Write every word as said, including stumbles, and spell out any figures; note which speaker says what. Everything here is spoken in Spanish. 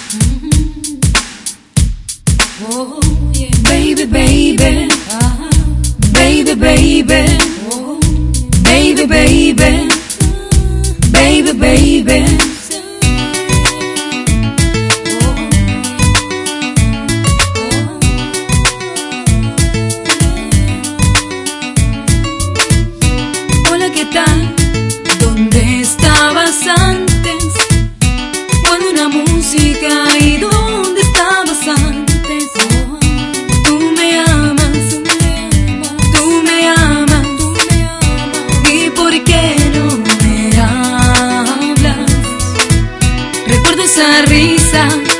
Speaker 1: Oh, yeah. Baby, baby, uh-huh. Baby, baby, oh, baby, baby, baby, baby. Hola, ¿qué tal? ¿Dónde estabas?